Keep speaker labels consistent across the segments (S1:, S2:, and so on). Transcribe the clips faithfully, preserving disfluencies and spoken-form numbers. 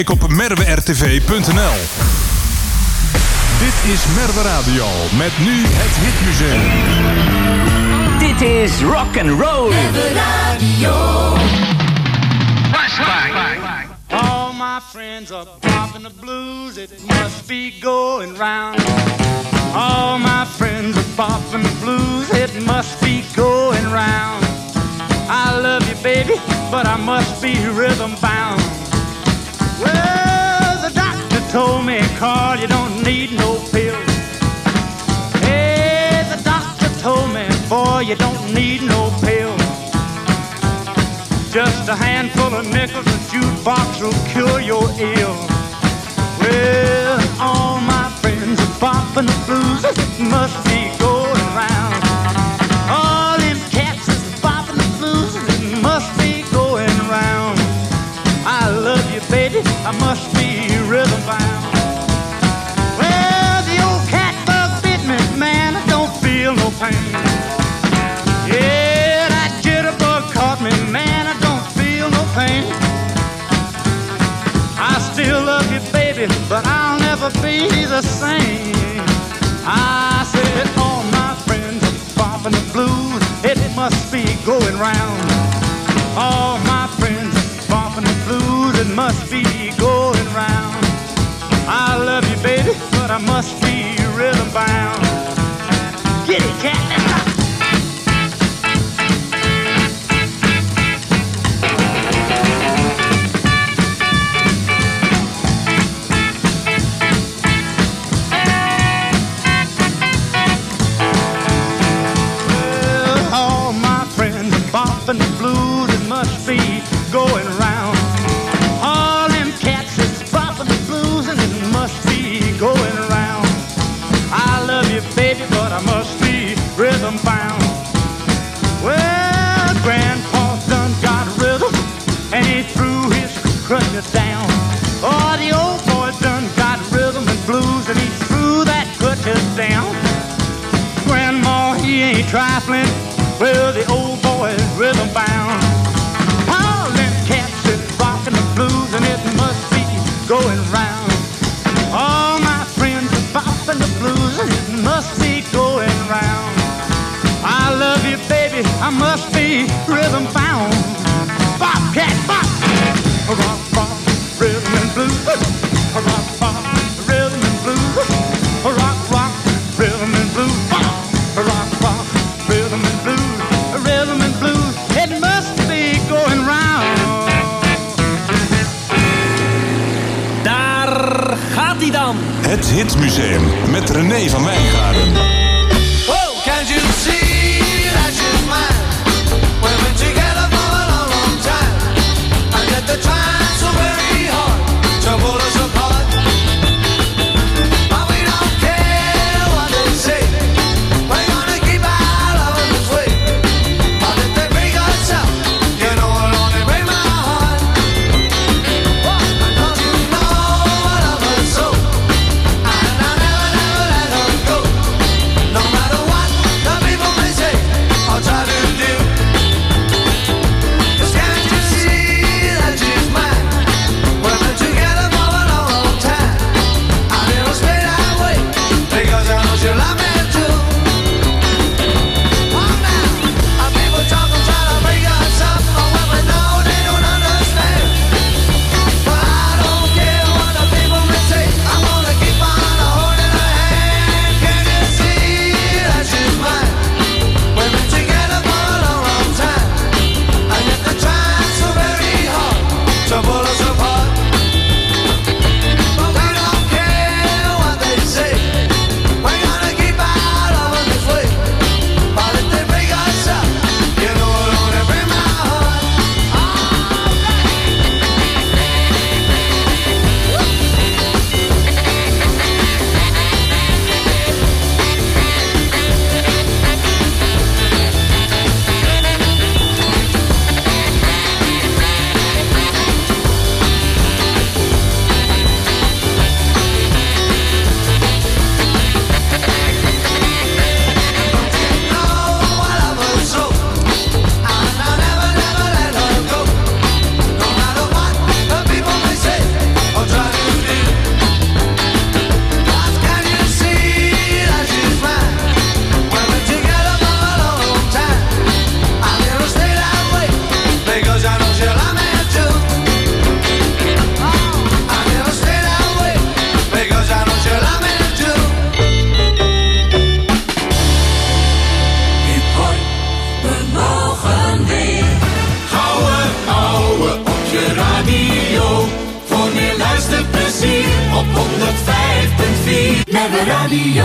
S1: Kijk op merwe r t v punt n l. Dit is Merwe Radio met nu het Hitmuseum.
S2: Dit is rock and roll.
S3: Merwe Radio.
S4: All my friends are popping the blues. It must be going round. All my friends are popping the blues. It must be going round. I love you, baby, but I must be rhythm bound. Well, the doctor told me, Carl, you don't need no pills. Hey, the doctor told me, boy, you don't need no pills. Just a handful of nickels, a jukebox will cure your ills. Well, all my friends are popping the blues. It must be going round. All them cats is popping the blues. It must be going round. I love you, baby, I must be rhythm bound. Well, the old cat bug bit me, man, I don't feel no pain. Yeah, that jitterbug caught me, man, I don't feel no pain. I still love you, baby, but I'll never be the same. I said all my friends are popping the blues. It must be going round. All my friends are popping the blues. It must be going round. I love you, baby, but I must be rhythm bound. Get it, cat, let's rock. Bopping the blues, it must be going round. All them cats is bopping the blues, and it must be going round. I love you, baby, but I must be rhythm bound. Well, Grandpa's done got rhythm, and he threw his crutches down. Oh, the old boy done got rhythm and blues, and he threw that crutches down. Grandma, he ain't trifling. Well, the old boy is rhythm bound. All them cats is rocking the blues, and it must be going round. All my friends are bopping the blues, and it must be going round. I love you, baby, I must be rhythm bound. Bop, cat, bop. Rock, bop, rhythm and blues. Rock, bop, rhythm and blues. Rock, rock, rhythm and blues. Bop. Rock, bop, rhythm and blues. Rhythm and blues, it must be going round.
S2: Daar gaat hij dan.
S1: Het Hitmuseum met René van Wijngaarden.
S3: Oh, can't you see that she's mine? We've been together for a long, long time. And yet they're trying so very hard to pull us apart. But we don't care what they say. We're gonna keep our love this way. But if they break us up, you know it'll only break my heart. And don't you know I love her so? And I never, never let her go. No matter what the people may
S5: hebben radio.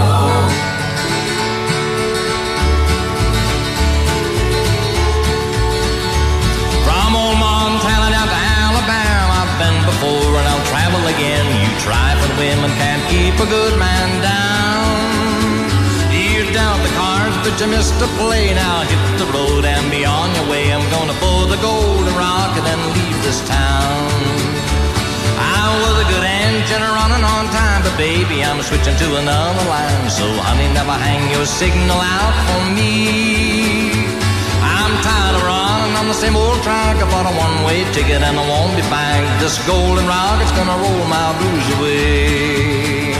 S6: From old Montana down to Alabama, I've been before and I'll travel again. You trifling women can't keep a good man down. You're down the cars, but you missed a play. Now hit the road and be on your way. I'm gonna pull the golden rock and then leave this town. I was a good engine running on time, but baby, I'm switching to another line. So honey, never hang your signal out for me. I'm tired of running on the same old track. I bought a one-way ticket and I won't be back. This golden rock, it's gonna roll my blues away.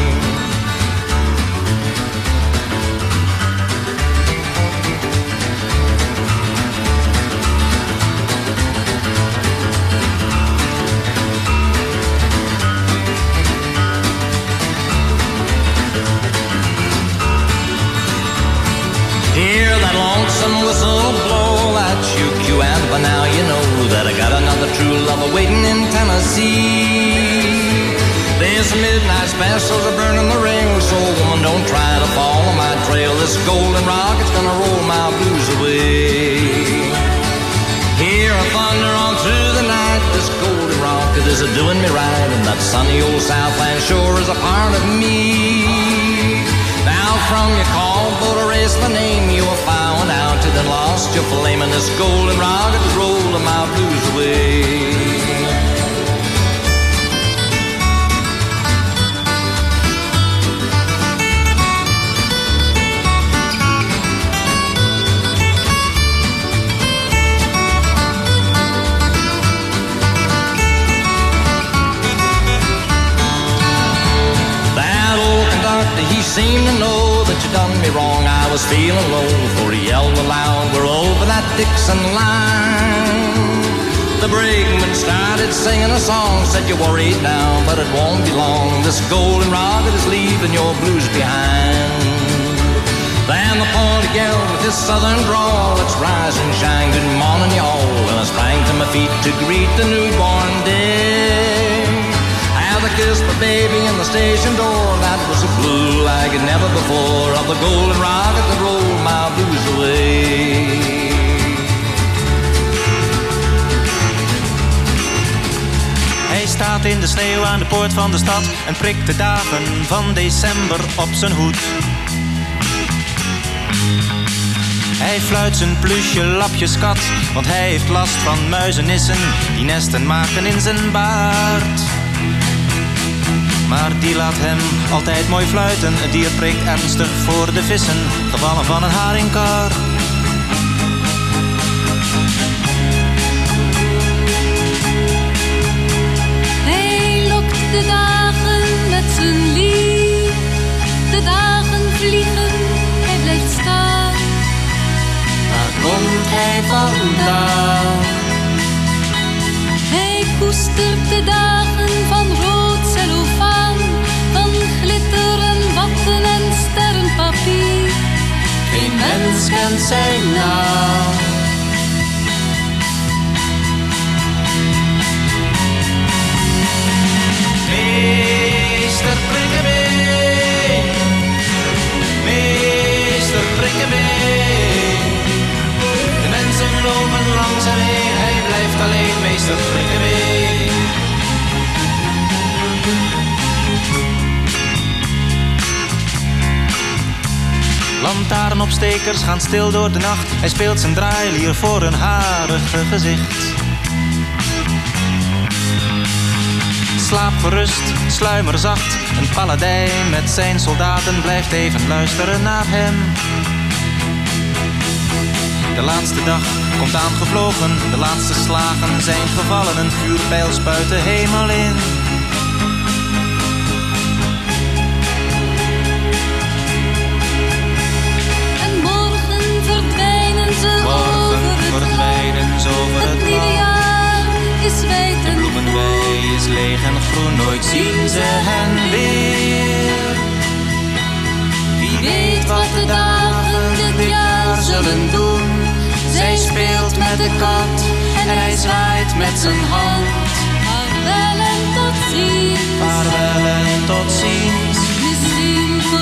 S6: Hear that lonesome whistle blow, that Q-Q, and by now you know that I got another true lover waiting in Tennessee. This midnight special's a burning the rail, so woman, don't try to follow my trail. This golden rock, it's gonna roll my blues away. Hear a thunder on through the night, this golden rock, it is a doing me right, and that sunny old Southland shore is a part of me. Now from your call, but erase my name, you were found out, you then lost your flame, and this golden rock is rolling my blues away. He seemed to know that you done me wrong. I was feeling low, for he yelled aloud, we're over that Dixon line. The brakeman started singing a song, said you're worried now, but it won't be long. This golden rocket is leaving your blues behind. Then the pony yelled with his southern drawl, let's rise and shine, good morning y'all. And I sprang to my feet to greet the newborn day. As I kissed my baby in the station door, that was a blue like it never before, of the golden rocket that rolled my blues away.
S7: Hij staat in de sneeuw aan de poort van de stad en prikt de dagen van december op zijn hoed. Hij fluit zijn plusje lapjeskat, want hij heeft last van muizenissen die nesten maken in zijn baard. Maar die laat hem altijd mooi fluiten. Het dier prikt ernstig voor de vissen, gevallen van een haringkar.
S8: Hij lokt de dagen met zijn lied. De dagen vliegen, hij blijft staan.
S5: Waar komt hij vandaan?
S8: Hij koestert de dagen van rood cellofaan, van glitter en watten en sterrenpapier.
S5: Geen mens kent zijn naam.
S7: Meester Prikkebeen, meester Prikkebeen. De mensen lopen langs hem heen, hij blijft alleen, meester Prikkebeen. Lantaarnopstekers gaan stil door de nacht. Hij speelt zijn draailier voor een harige gezicht. Slaap gerust, sluimer zacht. Een paladijn met zijn soldaten blijft even luisteren naar hem. De laatste dag komt aangevlogen. De laatste slagen zijn gevallen. Een vuurpijl spuit de hemel in. Over het, het nieuwe jaar is wijd en bloemenwei is leeg en groen. Nooit zien ze hen weer. Wie weet wat de dagen dit jaar zullen doen. Zij speelt met de kat en hij zwaait met zijn hand.
S8: Vaarwel en tot ziens.
S7: Vaarwel en tot ziens.
S8: Misschien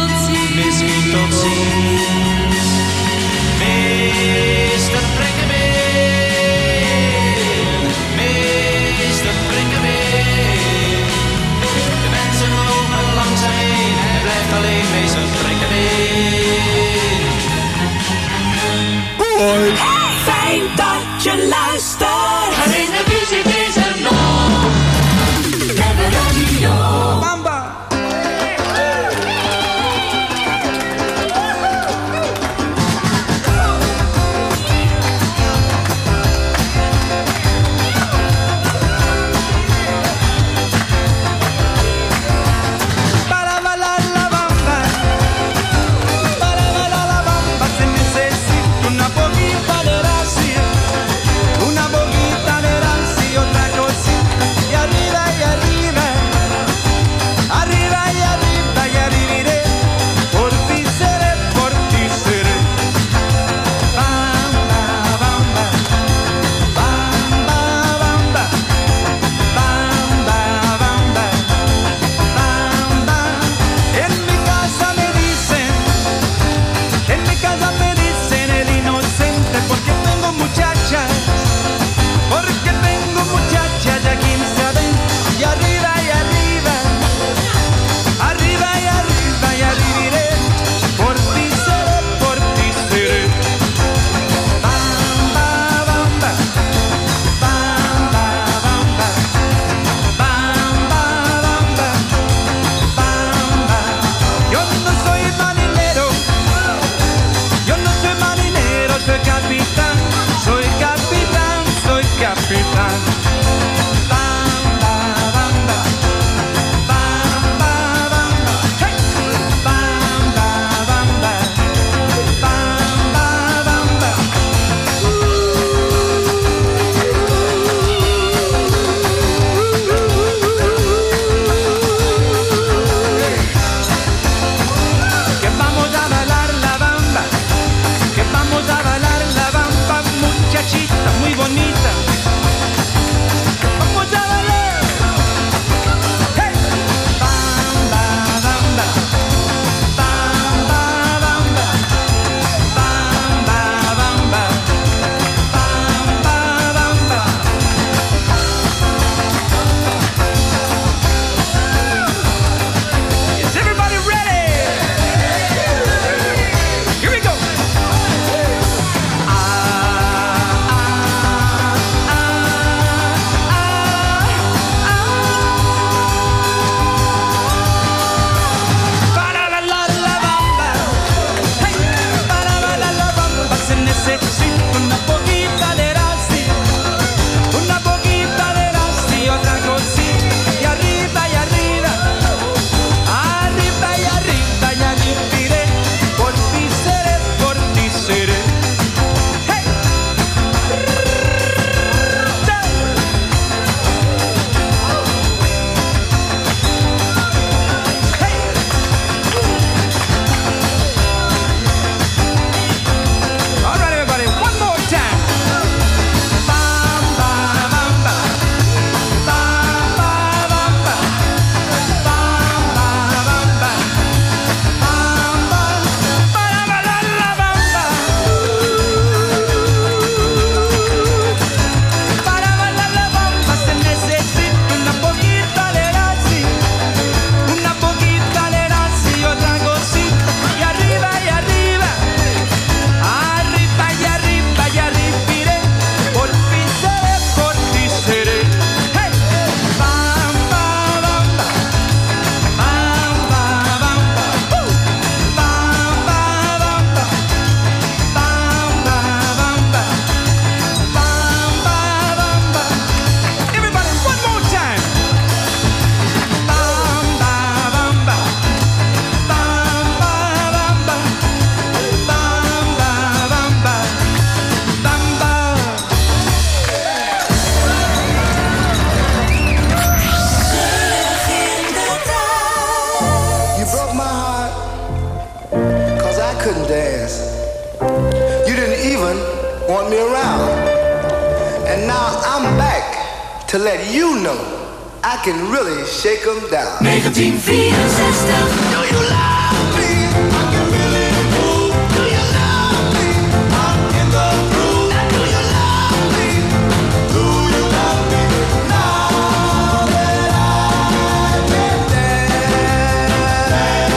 S3: brought me around. And now I'm back to let you know I can really shake them down.
S5: negentien vierenzestig.
S3: Do you love me? I can really move. Do you love me? I'm in the groove. Now do you love me? Do you love me? Now that I can dance.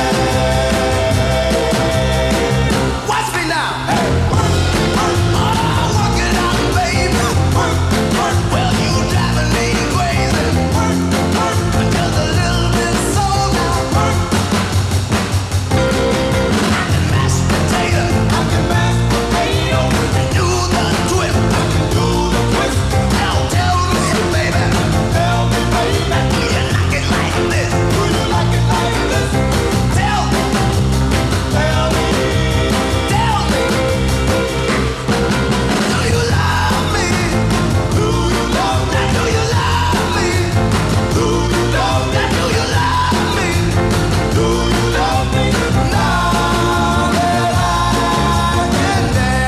S3: Watch me now. Hey. Oh, work it out, baby. Well, you driving me crazy. Just a little bit soul now. I can mash potato. I can mash potato. And do the twist. I can do the twist. Now tell me, baby. Tell me, baby. Do you like it like this? Do you like it like this? Tell me. Tell me. Tell me. Do you love me? Do you love me? Do you love me? Do you love me? Do you love me? Do you love me? Now that I can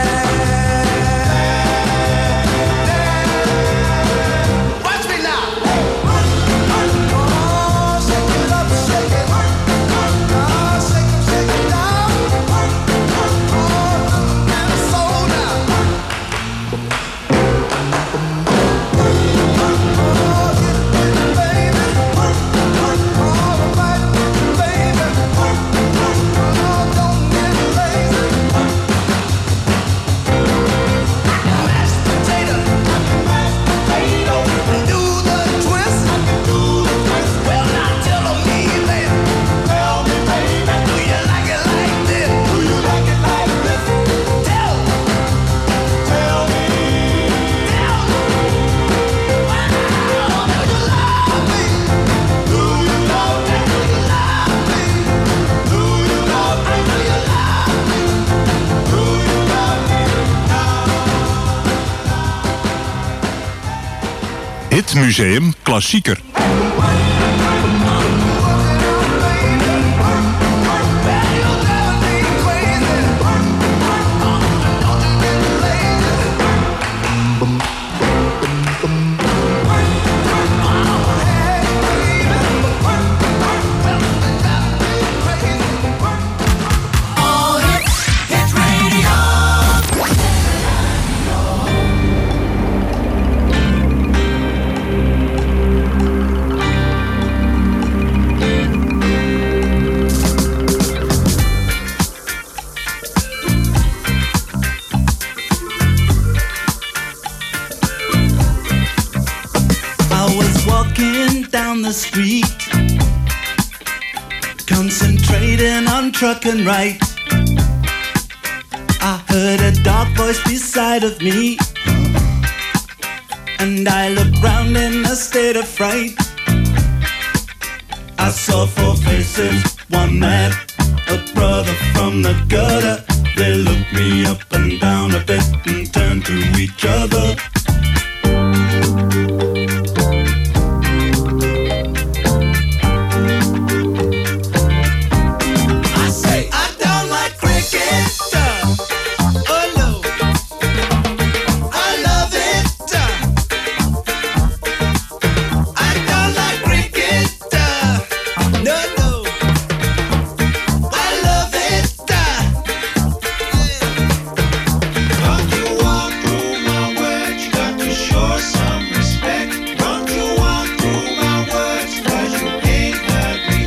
S3: dance. Watch me now. Oh, shake it up, shake it. Oh, shake it, shake it down. Oh, and soul now.
S1: Hitmuseum Klassieker.
S9: I was walking down the street, concentrating on trucking right. I heard a dark voice beside of me, and I looked round in a state of fright. I saw four faces, one mad, a brother from the gutter. They looked me up and down a bit and turned to each other. I say I don't like cricket. Oh no, I love it. I don't like cricket. No, no, I love it. Don't you walk through my words, you got to show some respect. Don't you walk through my words, 'cause you ain't heard me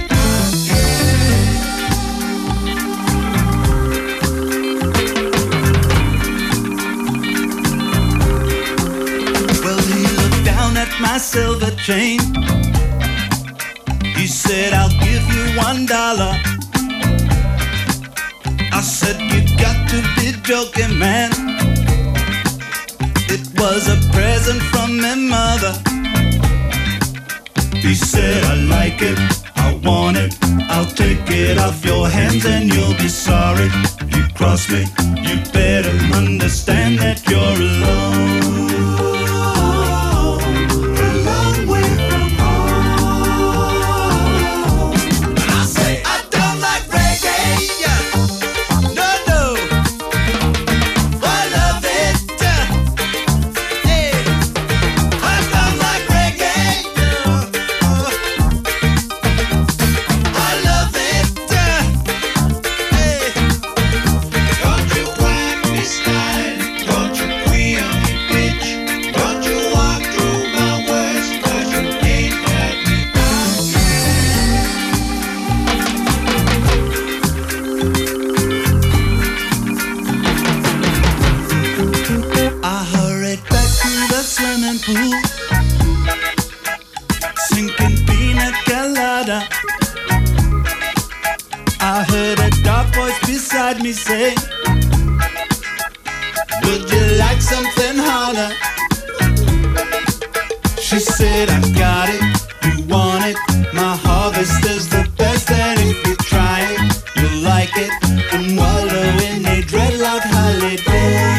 S9: Well, he looked down at my silver chain. He said, I'll give you one dollar. I said, you got to be joking, man. It was a present from my mother. He said, I like it, I want it. I'll take it off your hands and you'll be sorry. You cross me, you better understand that you're alone. A long way from home. I say, I don't like reggae. No, no, I love it. I heard a dark voice beside me say, would you like something harder? She said, I got it, you want it. My harvest is the best, and if you try it, you'll like it. And wallow in a dreadlock holiday.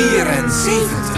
S10: vierenzeventig.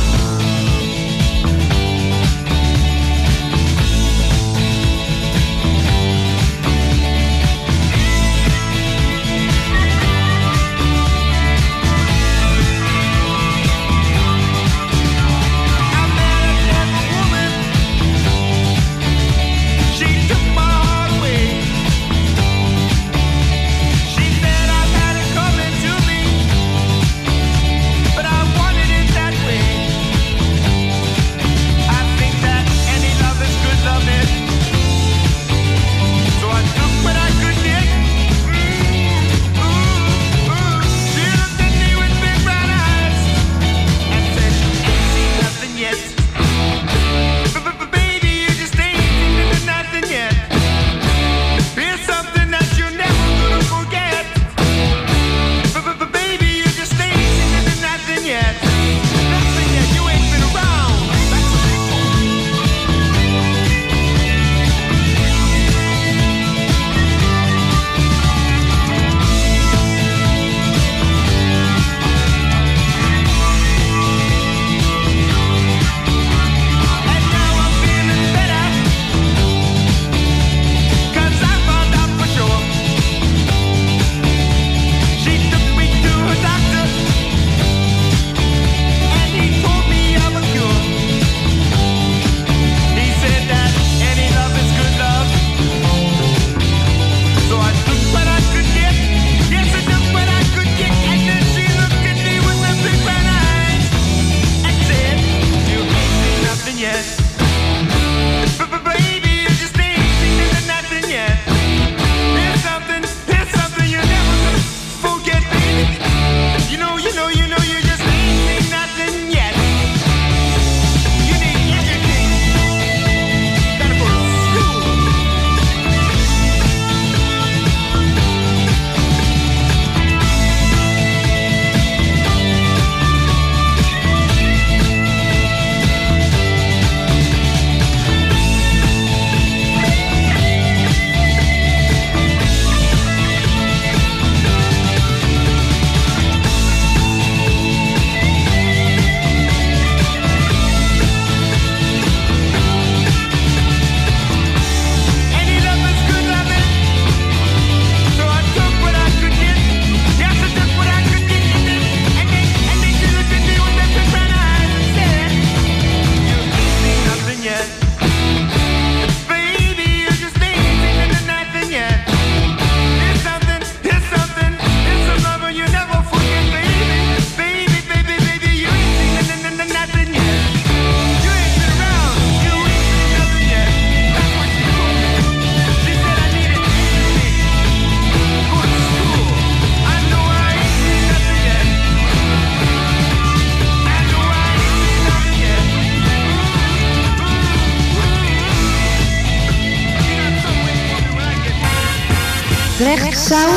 S11: Rechtsound.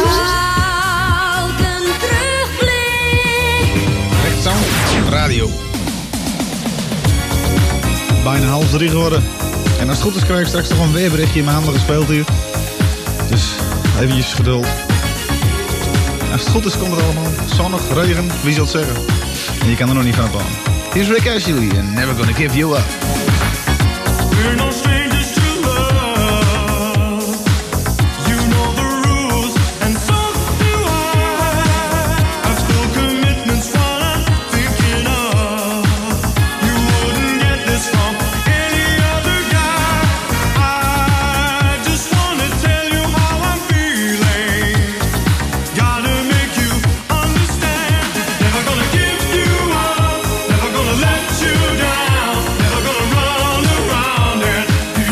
S8: Gouden terugblik.
S12: Rechtsound Radio. Bijna half drie geworden. En als het goed is krijg ik straks nog een weerberichtje in mijn handen gespeeld hier. Dus eventjes geduld. Als het goed is komt het allemaal zonnig, regen, wie zal het zeggen. En je kan er nog niet van op aan. Hier is Rick Ashley en Never Gonna Give You Up.
S9: We're no strangers to love. You know the rules, and so do I. I've still commitments while I'm thinking of. You wouldn't get this from any other guy. I just wanna tell you how I'm feeling. Gotta make you understand. Never gonna give you up. Never gonna let you down. Never gonna run around and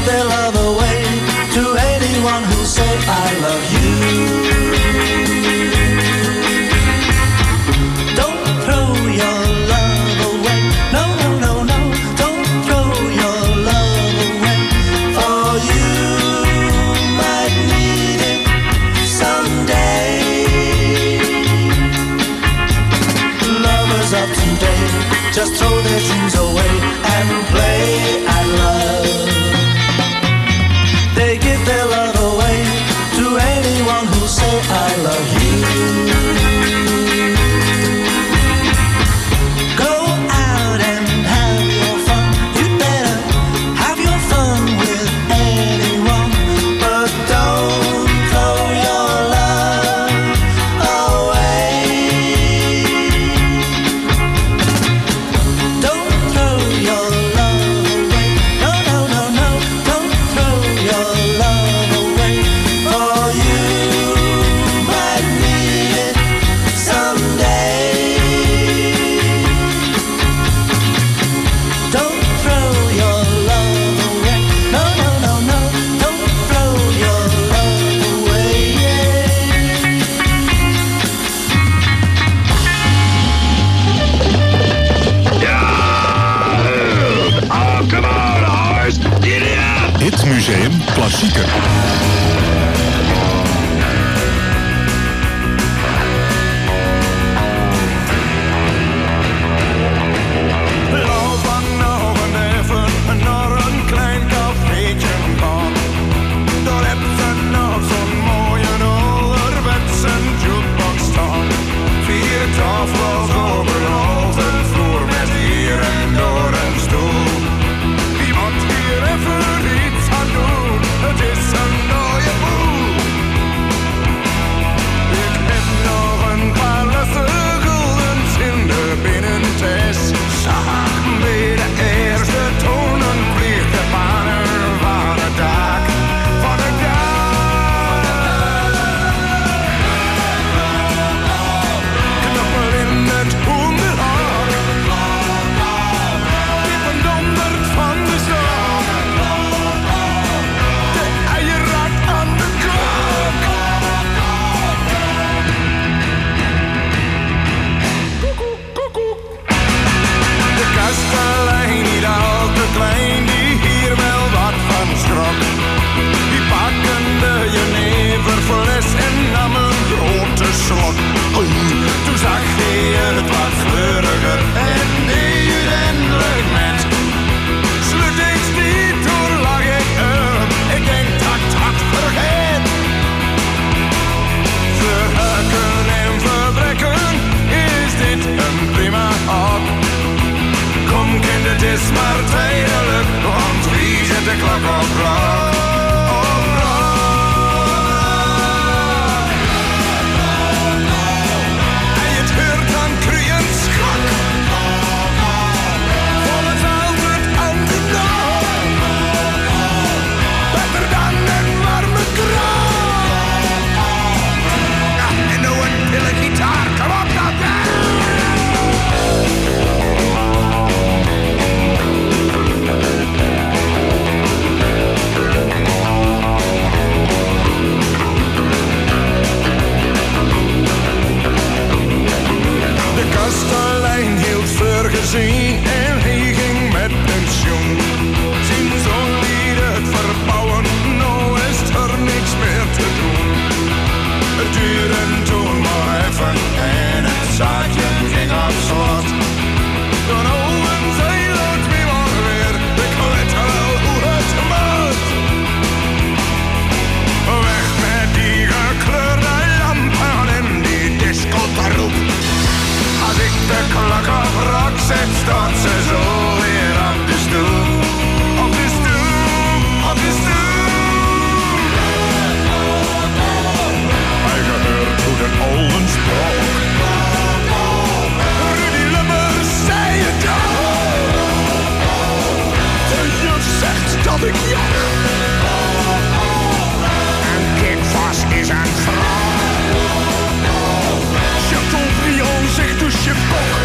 S3: give their love away to anyone who say I love you. Don't throw your love away. No, no, no, no. Don't throw your love away. For you might need it someday. Lovers of today just throw their dreams away and play at love. They give their love away to anyone who say I love you. Go out and have your fun. You better have your fun with anyone, but don't throw your love away. Don't throw your love away. No, no, no, no. Don't throw your love away. For you might need it someday. Don't throw your love away. No, no, no, no. Don't throw your love away.
S1: Oh, come on, horse. Giddy up. Hitmuseum Klassieker.
S9: Laat van nou en even naar een klein cafeetje gaan. Daar heb ze nog zo'n mooie ouderwetse jukebox staan. Vier tafels overal, de vloer met hier en door een stoel. Iemand hier even iets aan doen, het is een mooie boel. Ik heb nog een paar losse guldens in de binnentas. Zag bij de eerste tonen vliegt de banner van het dak. Van het dak. Knappel in het hoenderhak. Kippen dondert van de zon. De eierrat aan de klok. Koekoek, koekoek. De kastelein niet al te klein, die hier wel wat van schrok. Die pakken de jeneverfles en nam een grote slok. Toen zag hij het wat fleuriger en deed het eindelijk met. Slut eens niet, toen lag ik er. Ik denk dat dat vergeet. Verhuiken en verbrekken, is dit een prima hak. Kom kind, het is maar tijdelijk, want wie zet de klok op rock? Op rock. En je het hoort dan krieën schok. Vol het altijd aan de dag. Beter dan een warme kraag. Ja, en nou een pille gitaar, kom op dan. De kastelein hield vergezien en hij ging met pensioen. Zien zo'n lied het verbouwen, nou is er niks meer te doen. Het duurde toen maar even en het zaakje ging op slot. Dan open zij dat wie maar weer, ik weet wel hoe het moet. Weg met die gekleurde lampen en die discotheroep. Als ik de klok op rock zet, staat ze zo weer op de stoel. Op de stoel, op de stoel. Hij gehoord hoe de oude sprak. Rudy Lubbers zei het dan. De juf zegt dat ik jok. En kijk vast is een vrouw. Chateaubriand zegt dus je bok.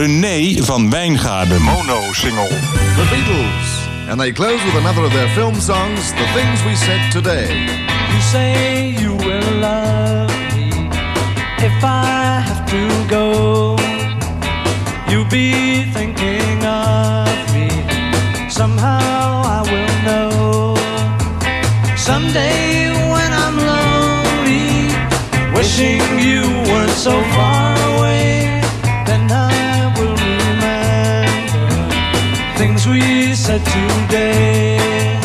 S1: René van Wijngaarden. Mono-single.
S10: The Beatles. And they close with another of their film songs, The Things We Said Today.
S3: You say you will love me if I have to go. You'll be thinking of me. Somehow I will know. Someday when I'm lonely, wishing you weren't so far away, then I will remember things we said today.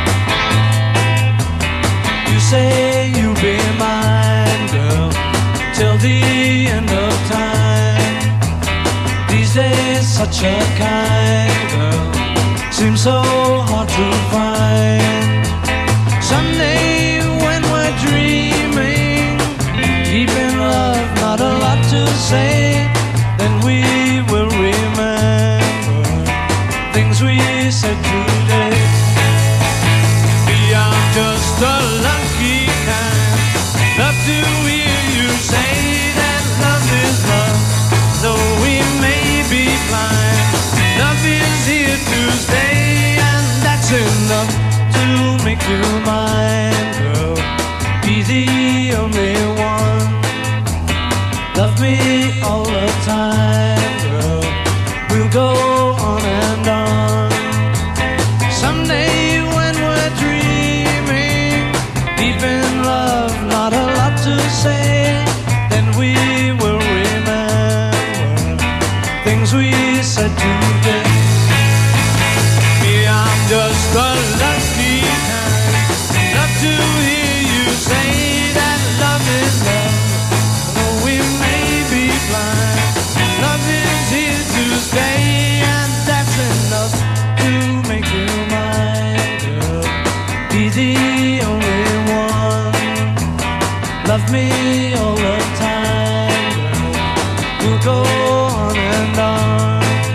S3: You say you'll be mine, girl, till the end of time. These days such a kind girl seems so hard to find. Someday when we're dreaming, deep in love, not a lot to say, then we will remember things we said today. I'm just a lucky kind. Love to hear you say that love is love, though we may be blind. Love is here to stay, and that's enough to make you mine, girl. Be the only one. Love me all the time, girl. We'll go on and on. Someday when we're dreaming, deep in love, not a lot to say, then we will remember things we said today. Me, I'm just a lucky kind. Love to hear you say that love is love, though we may be blind. Love is here to stay, and that's enough to make you mine, girl. Be the only one. Love me all the time, girl. We'll go on and on.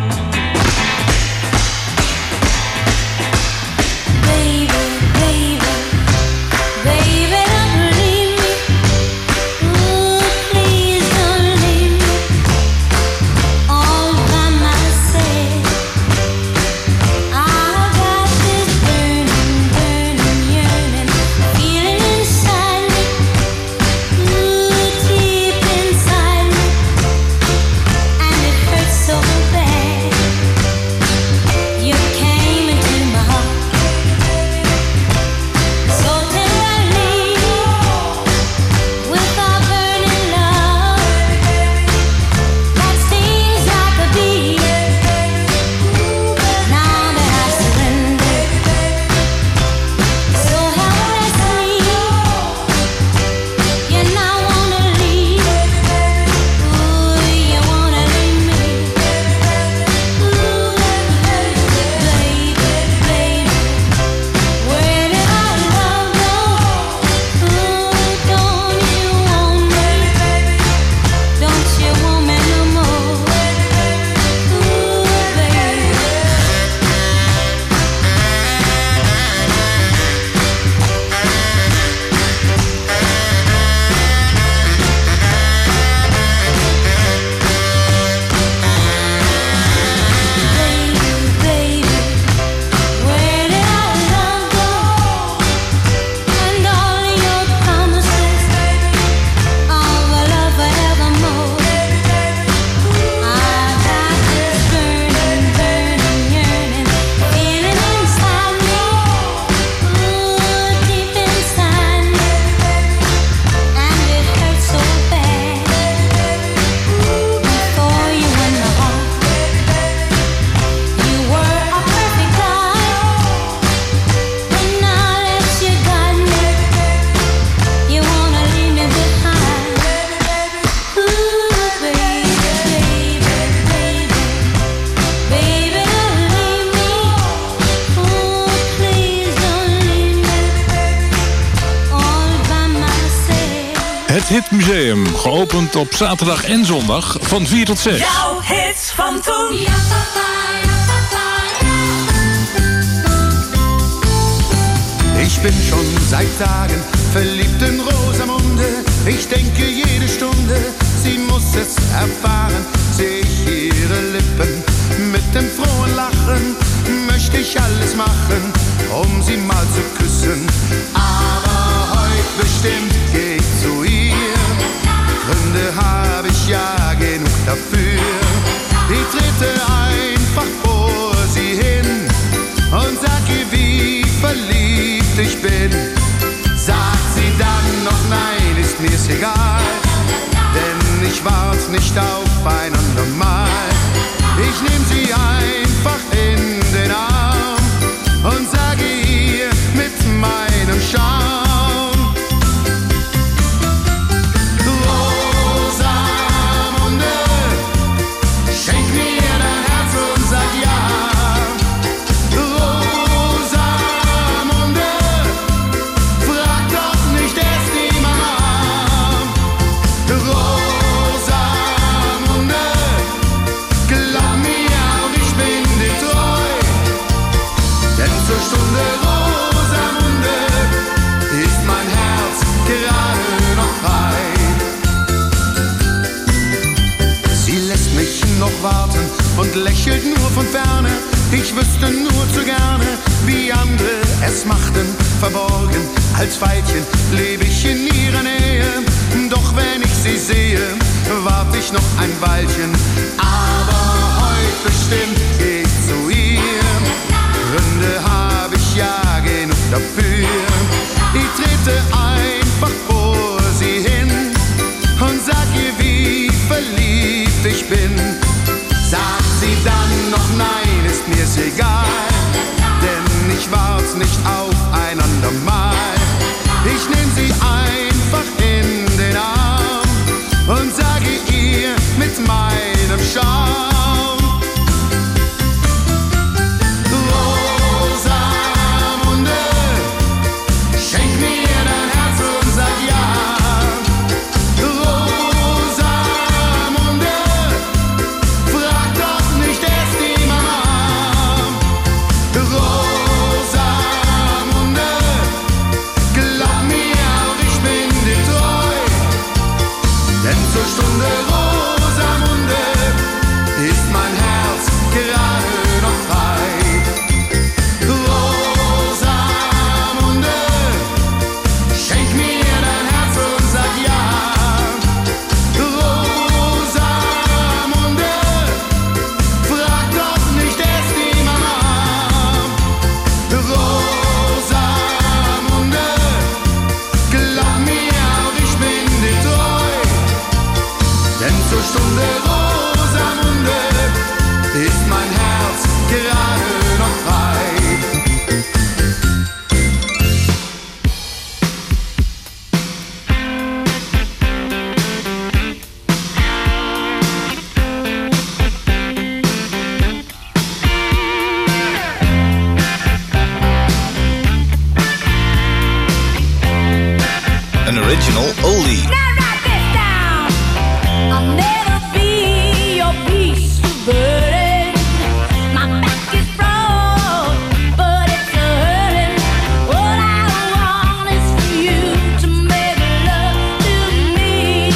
S1: Het Hitmuseum, geopend op zaterdag en zondag van vier tot zes.
S13: Jouw hits van toen.
S14: Ich bin schon seit Tagen verliebt in Rosamunde. Ich denke jede Stunde, sie muss es erfahren. Seh ich ihre Lippen machen, um sie mal zu küssen. Aber heute bestimmt geh ich zu ihr. Gründe habe ich ja genug dafür. Ich trete einfach vor sie hin und sag ihr, wie verliebt ich bin. Sagt sie dann noch nein, ist mir's egal, denn ich wart nicht aufeinander mal. Ich nehm sie einfach in den Arm und sage ihr mit meinem Charme: Rosamunde, schenk mir dein Herz und sag ja. Rosamunde, frag doch nicht erst die Mama. Rosamunde, glaub mir auch, ich bin dir treu. Denn zur Stunde Rosamunde ist mein Herz gerade noch frei. Sie lässt mich noch warten und lächelt nur von ferne. Ich wüsste nur zu gerne, wie andere es machten. Verborgen als Veilchen lebe ich in ihrer Nähe. Doch wenn ich sie sehe, wart ich noch ein Weilchen. Aber heute bestimmt geh ich zu ihr. Gründe habe ich ja genug dafür. Ich trete einfach vor sie hin und sag ihr, wie verliebt ich bin. Sagt sie dann noch nein, ist mir's egal, denn ich wart nicht aufeinander mal. Ich nehm sie einfach in den Arm und sage ihr mit meinem Charme: Rosamunde, schenk mir dein Herz und sag ja. Rosamunde, frag doch nicht erst die Mama. Rosamunde, glaub mir auch, ich bin dir treu. Denn zur Stunde Rosamunde ist mein Herz gerade noch frei. Rosamunde, schenk mir dein Herz und sag ja. Rosamunde, frag doch nicht erst die Mama. Rosamunde, glaub mir auch, ich bin dir treu. Denn zur Stunde Rosamunde ist mein Herz gerade noch frei.
S12: An original oldie.
S8: I'll never be your piece of burden. My back is broke, but it's hurting. All I want is for you to make love to me.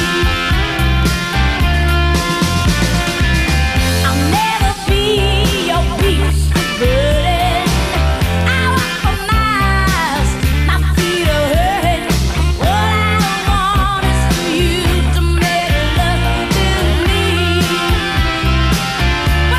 S8: I'll never be your piece of burden. I walk for miles, my feet are hurting. All I want is for you to make love to me.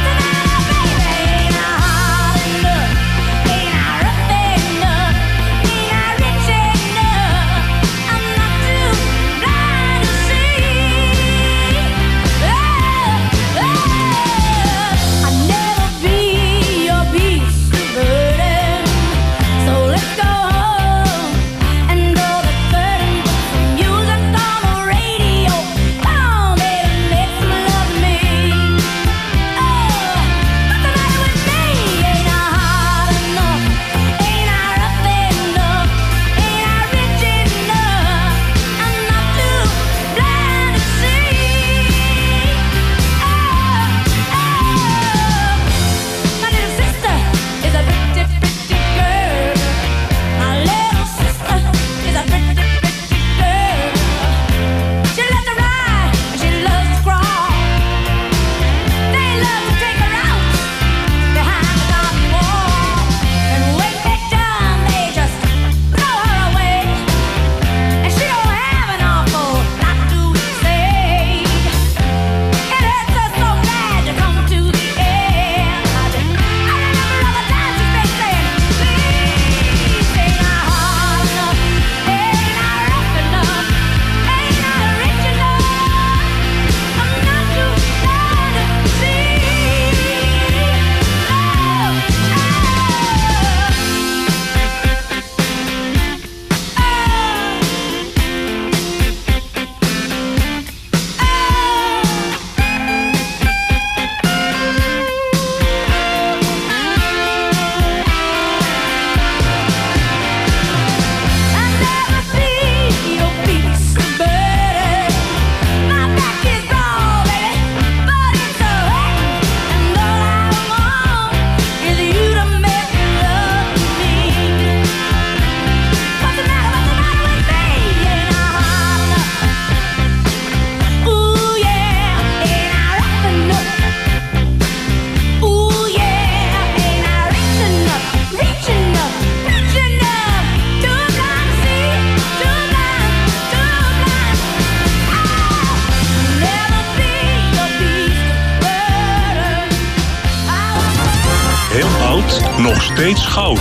S1: Tijd nog steeds goud.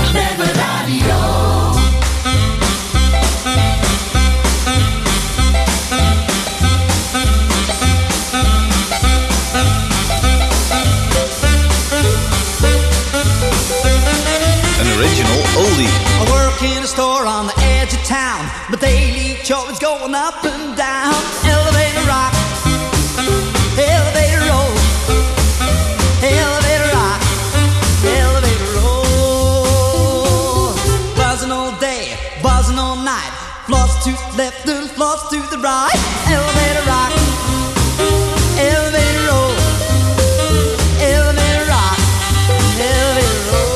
S15: Original oldie.
S3: I work in a store on the edge of town, but daily chore is going up and down. Elevator rock, elevator roll, elevator rock, elevator roll. Buzzing all day, buzzing all night, floors to the left and floors to the right. Elevator rock, elevator roll, elevator rock, elevator roll.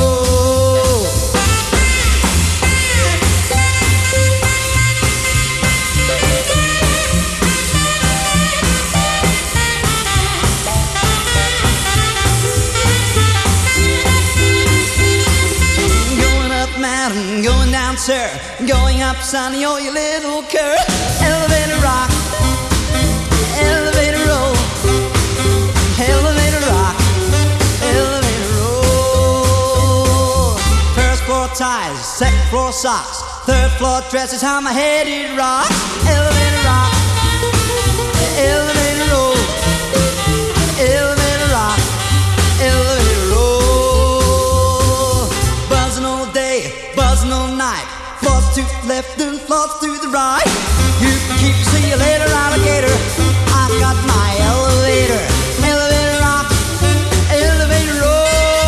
S3: Going down, sir, going up, sonny, oh, you little cur. Elevator rock, elevator roll, elevator rock, elevator roll. First floor ties, second floor socks, third floor dresses, how my head it rocks. Elevator rock, elevator roll, elevator rock, elevator roll. Buzzing all day, buzzing all night, floors to the left and floors to the right. You can keep, see you later, alligator. I've got my elevator, elevator rock, elevator roll.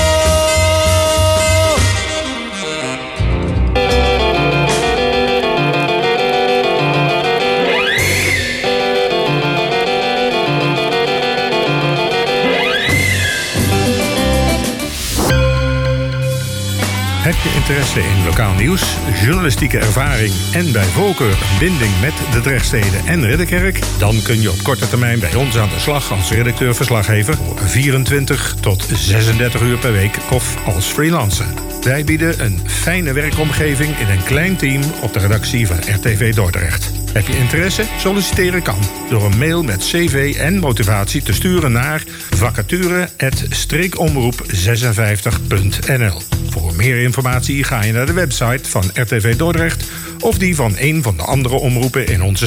S16: Heb je interesse in lokaal nieuws, journalistieke ervaring en bij voorkeur een binding met de Drechtsteden en Ridderkerk? Dan kun je op korte termijn bij ons aan de slag als redacteur-verslaggever voor vierentwintig tot zesendertig uur per week of als freelancer. Wij bieden een fijne werkomgeving in een klein team op de redactie van R T V Dordrecht. Heb je interesse? Solliciteren kan door een mail met cv en motivatie te sturen naar vacature apenstaartje streekomroep zesenvijftig punt n l. Voor meer informatie ga je naar de website van R T V Dordrecht of die van een van de andere omroepen in onze